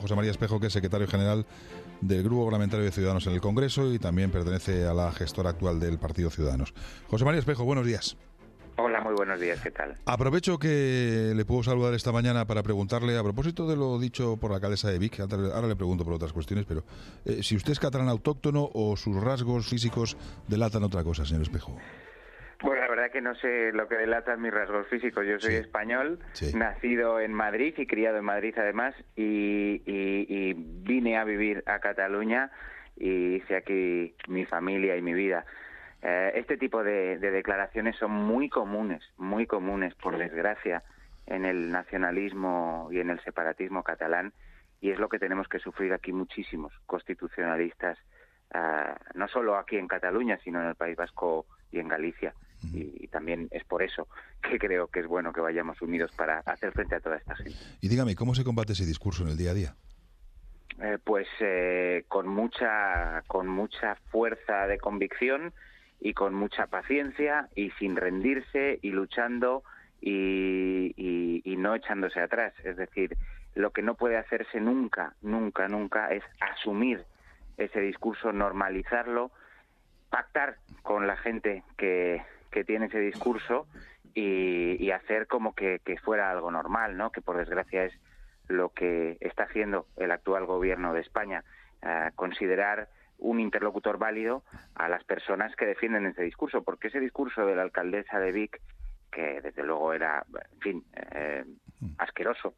José María Espejo, que es secretario general del Grupo Parlamentario de Ciudadanos en el Congreso y también pertenece a la gestora actual del Partido Ciudadanos. José María Espejo, buenos días. Hola, muy buenos días, ¿qué tal? Aprovecho que le puedo saludar esta mañana para preguntarle, a propósito de lo dicho por la alcaldesa de Vic, ahora le pregunto por otras cuestiones, pero si usted es catalán autóctono o sus rasgos físicos delatan otra cosa, señor Espejo. Bueno, la verdad que no sé lo que delatan mis rasgos físicos. Yo soy español, nacido en Madrid y criado en Madrid además, y vine a vivir a Cataluña y hice aquí mi familia y mi vida. Este tipo de declaraciones son muy comunes, por desgracia, en el nacionalismo y en el separatismo catalán, y es lo que tenemos que sufrir aquí muchísimos constitucionalistas, no solo aquí en Cataluña, sino en el País Vasco y en Galicia. Y también es por eso que creo que es bueno que vayamos unidos para hacer frente a toda esta gente. Y dígame, ¿cómo se combate ese discurso en el día a día? Con mucha fuerza de convicción y con mucha paciencia y sin rendirse y luchando y no echándose atrás. Es decir, lo que no puede hacerse nunca es asumir ese discurso, normalizarlo, pactar con la gente que tiene ese discurso y hacer como que fuera algo normal, ¿no? Que por desgracia es lo que está haciendo el actual gobierno de España, considerar un interlocutor válido a las personas que defienden ese discurso, porque ese discurso de la alcaldesa de Vic, que desde luego era, en fin, asqueroso,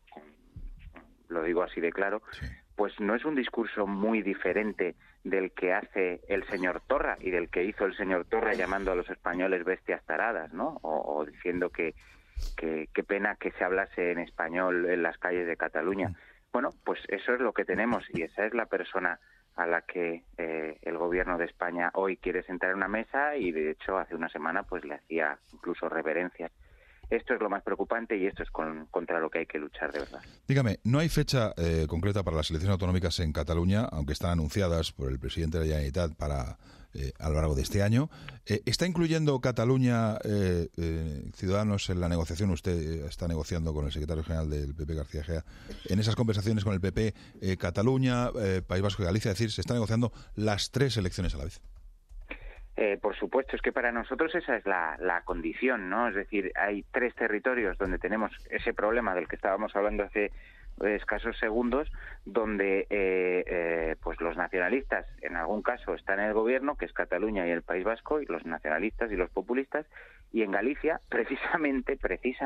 lo digo así de claro, pues no es un discurso muy diferente del que hace el señor Torra y del que hizo el señor Torra llamando a los españoles bestias taradas, ¿no? O diciendo que qué pena que se hablase en español en las calles de Cataluña. Bueno, pues eso es lo que tenemos y esa es la persona a la que el gobierno de España hoy quiere sentar en una mesa y de hecho hace una semana pues le hacía incluso reverencias. Esto es lo más preocupante y esto es contra lo que hay que luchar de verdad. Dígame, no hay fecha concreta para las elecciones autonómicas en Cataluña, aunque están anunciadas por el presidente de la Generalitat para a lo largo de este año. ¿Está incluyendo Cataluña Ciudadanos en la negociación? Usted está negociando con el secretario general del PP, García Egea, en esas conversaciones con el PP, Cataluña, País Vasco y Galicia, es decir, se están negociando las tres elecciones a la vez. Por supuesto, es que para nosotros esa es la condición, ¿no? Es decir, hay tres territorios donde tenemos ese problema del que estábamos hablando hace escasos segundos, donde pues los nacionalistas, en algún caso, están en el gobierno, que es Cataluña y el País Vasco, y los nacionalistas y los populistas, y en Galicia, precisamente,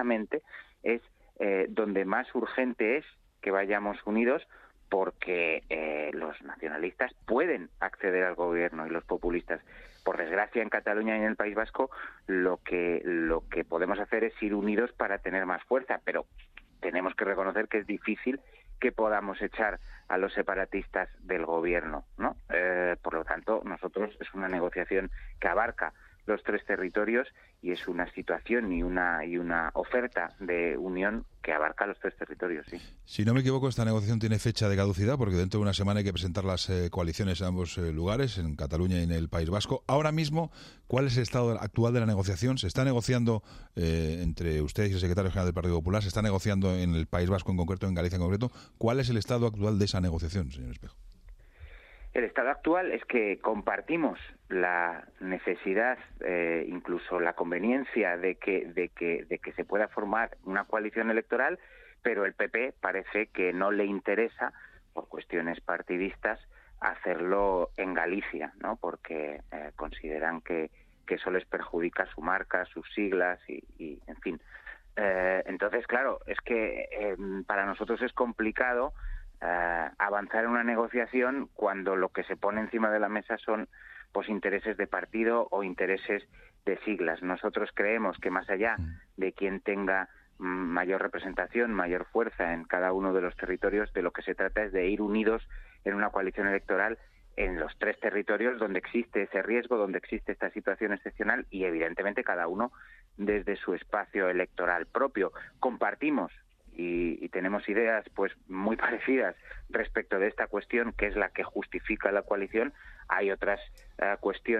es donde más urgente es que vayamos unidos, porque los nacionalistas pueden acceder al gobierno y los populistas. Por desgracia, en Cataluña y en el País Vasco lo que podemos hacer es ir unidos para tener más fuerza, pero tenemos que reconocer que es difícil que podamos echar a los separatistas del gobierno, ¿no? Por lo tanto, nosotros es una negociación que abarca los tres territorios y es una situación y una oferta de unión que abarca los tres territorios, sí. Si no me equivoco, esta negociación tiene fecha de caducidad porque dentro de una semana hay que presentar las coaliciones en ambos lugares, en Cataluña y en el País Vasco. Ahora mismo, ¿cuál es el estado actual de la negociación? ¿Se está negociando entre ustedes y el secretario general del Partido Popular? ¿Se está negociando en el País Vasco en concreto, en Galicia en concreto? ¿Cuál es el estado actual de esa negociación, señor Espejo? El estado actual es que compartimos la necesidad, incluso la conveniencia de que se pueda formar una coalición electoral, pero el PP parece que no le interesa, por cuestiones partidistas, hacerlo en Galicia, ¿no? Porque consideran que eso les perjudica su marca, sus siglas y en fin. Entonces, claro, es que para nosotros es complicado avanzar en una negociación cuando lo que se pone encima de la mesa son pues intereses de partido o intereses de siglas. Nosotros creemos que más allá de quien tenga mayor representación, mayor fuerza en cada uno de los territorios, de lo que se trata es de ir unidos en una coalición electoral en los tres territorios donde existe ese riesgo, donde existe esta situación excepcional y evidentemente cada uno desde su espacio electoral propio. Compartimos y tenemos ideas pues muy parecidas respecto de esta cuestión, que es la que justifica la coalición. Hay otras cuestiones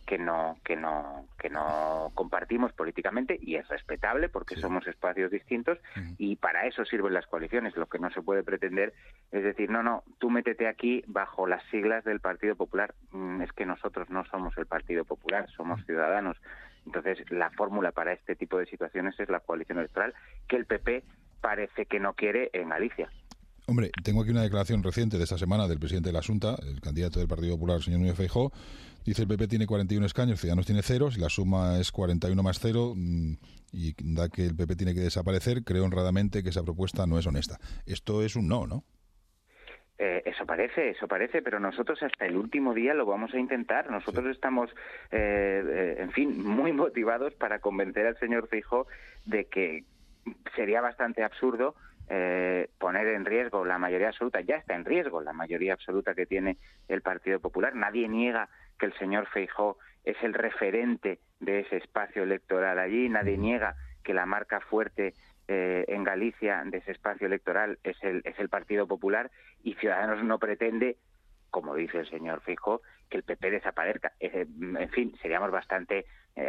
no compartimos políticamente, y es respetable porque somos espacios distintos, y para eso sirven las coaliciones. Lo que no se puede pretender es decir, no, tú métete aquí bajo las siglas del Partido Popular. Es que nosotros no somos el Partido Popular, somos Ciudadanos. Entonces, la fórmula para este tipo de situaciones es la coalición electoral, que el PP parece que no quiere en Galicia. Hombre, tengo aquí una declaración reciente de esta semana del presidente de la Xunta, el candidato del Partido Popular, el señor Núñez Feijóo. Dice: el PP tiene 41 escaños, Ciudadanos tiene 0, si la suma es 41 más 0, y da que el PP tiene que desaparecer, creo honradamente que esa propuesta no es honesta. Esto es un no, ¿no? Eso parece, pero nosotros hasta el último día lo vamos a intentar. Nosotros estamos, en fin, muy motivados para convencer al señor Feijóo de que sería bastante absurdo poner en riesgo la mayoría absoluta. Ya está en riesgo la mayoría absoluta que tiene el Partido Popular. Nadie niega que el señor Feijóo es el referente de ese espacio electoral allí. Nadie niega que la marca fuerte en Galicia de ese espacio electoral es el Partido Popular, y Ciudadanos no pretende, como dice el señor Feijóo, que el PP desaparezca. En fin, seríamos bastante,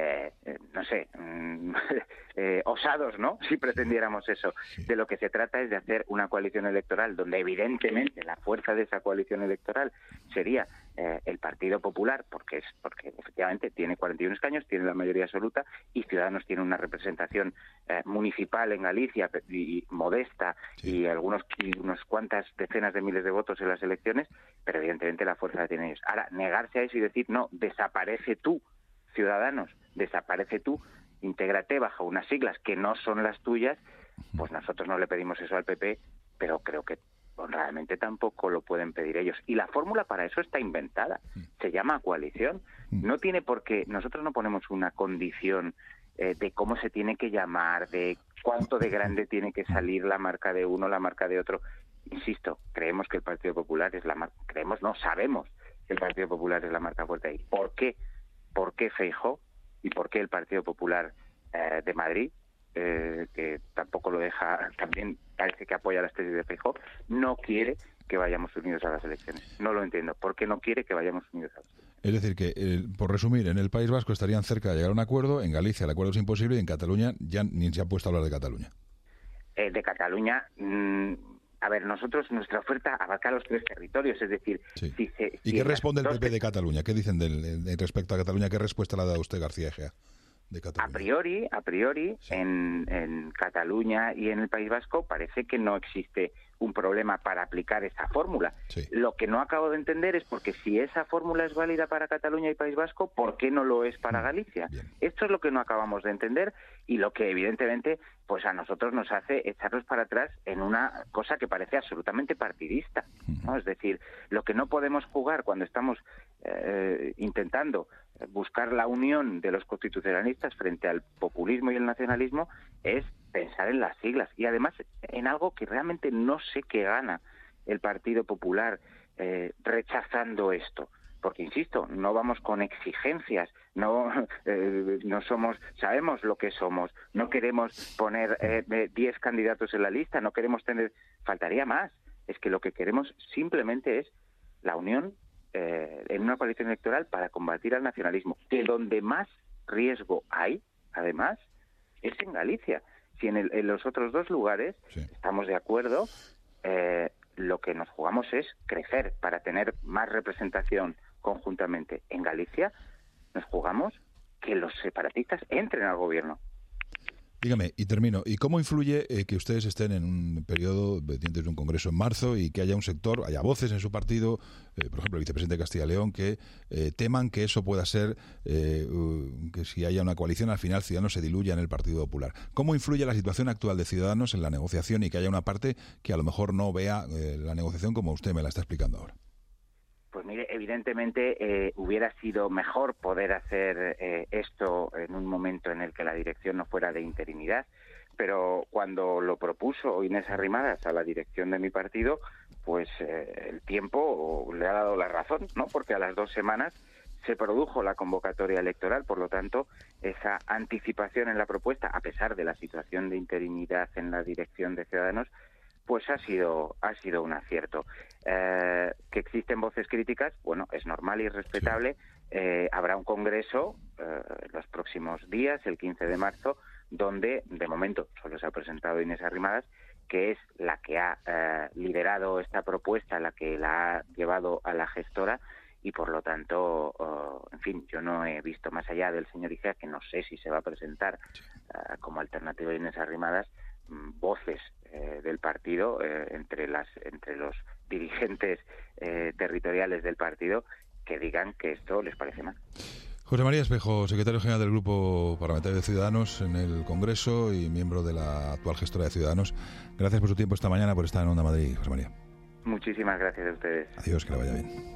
osados, ¿no?, si pretendiéramos eso. De lo que se trata es de hacer una coalición electoral donde evidentemente la fuerza de esa coalición electoral sería el Partido Popular, porque efectivamente tiene 41 escaños, tiene la mayoría absoluta, y Ciudadanos tiene una representación municipal en Galicia y modesta, y unas cuantas decenas de miles de votos en las elecciones, pero evidentemente la fuerza la tienen ellos. Ahora, negarse a eso y decir, no, desaparece tú, Ciudadanos, desaparece tú, intégrate bajo unas siglas que no son las tuyas, pues nosotros no le pedimos eso al PP, pero creo que honradamente tampoco lo pueden pedir ellos. Y la fórmula para eso está inventada, se llama coalición. No tiene por qué, nosotros no ponemos una condición de cómo se tiene que llamar, de cuánto de grande tiene que salir la marca de uno, la marca de otro. Insisto, creemos que el Partido Popular es la marca, sabemos que el Partido Popular es la marca fuerte ahí. ¿Por qué? ¿Por qué Feijóo? ¿Y por qué el Partido Popular de Madrid, que tampoco lo deja, también parece que apoya las tesis de Feijóo, no quiere que vayamos unidos a las elecciones? No lo entiendo. ¿Por qué no quiere que vayamos unidos a las elecciones? Es decir, que, por resumir, en el País Vasco estarían cerca de llegar a un acuerdo, en Galicia el acuerdo es imposible, y en Cataluña ya ni se ha puesto a hablar de Cataluña. De Cataluña... A ver, nuestra oferta abarca los 3 territorios, es decir... Sí. ¿Y qué responde el PP de Cataluña? ¿Qué dicen respecto a Cataluña? ¿Qué respuesta le ha dado usted, García Egea, de Cataluña? A priori, sí. en Cataluña y en el País Vasco parece que no existe un problema para aplicar esa fórmula. Sí. Lo que no acabo de entender es porque si esa fórmula es válida para Cataluña y País Vasco, ¿por qué no lo es para Galicia? Bien. Esto es lo que no acabamos de entender, y lo que evidentemente pues a nosotros nos hace echarnos para atrás en una cosa que parece absolutamente partidista, ¿no? Es decir, lo que no podemos jugar cuando estamos intentando buscar la unión de los constitucionalistas frente al populismo y el nacionalismo es pensar en las siglas, y además en algo que realmente no sé qué gana el Partido Popular rechazando esto. Porque, insisto, no vamos con exigencias, no somos, sabemos lo que somos, no queremos poner 10 candidatos en la lista, no queremos tener, faltaría más. Es que lo que queremos simplemente es la unión en una coalición electoral para combatir al nacionalismo, que donde más riesgo hay, además, es en Galicia. Si en los otros 2 lugares estamos de acuerdo, lo que nos jugamos es crecer para tener más representación conjuntamente. En Galicia nos jugamos que los separatistas entren al gobierno. Dígame, y termino, ¿y cómo influye que ustedes estén en un periodo pendientes de un congreso en marzo y que haya un sector, haya voces en su partido, por ejemplo el vicepresidente de Castilla y León, que teman que eso pueda ser, que si haya una coalición al final Ciudadanos se diluya en el Partido Popular? ¿Cómo influye la situación actual de Ciudadanos en la negociación y que haya una parte que a lo mejor no vea la negociación como usted me la está explicando ahora? Pues mire, evidentemente hubiera sido mejor poder hacer esto en un momento en el que la dirección no fuera de interinidad, pero cuando lo propuso Inés Arrimadas a la dirección de mi partido, pues el tiempo le ha dado la razón, ¿no? Porque a las 2 semanas se produjo la convocatoria electoral, por lo tanto, esa anticipación en la propuesta, a pesar de la situación de interinidad en la dirección de Ciudadanos, pues ha sido un acierto. Que existen voces críticas, bueno, es normal y respetable, habrá un congreso en los próximos días, el 15 de marzo, donde de momento solo se ha presentado Inés Arrimadas, que es la que ha liderado esta propuesta, la que la ha llevado a la gestora, y por lo tanto, en fin, yo no he visto más allá del señor Igea, que no sé si se va a presentar como alternativa a Inés Arrimadas, voces del partido entre los dirigentes territoriales del partido que digan que esto les parece mal. José María Espejo, secretario general del Grupo Parlamentario de Ciudadanos en el Congreso y miembro de la actual gestora de Ciudadanos. Gracias por su tiempo esta mañana, por estar en Onda Madrid, José María. Muchísimas gracias a ustedes. Adiós, que le vaya bien.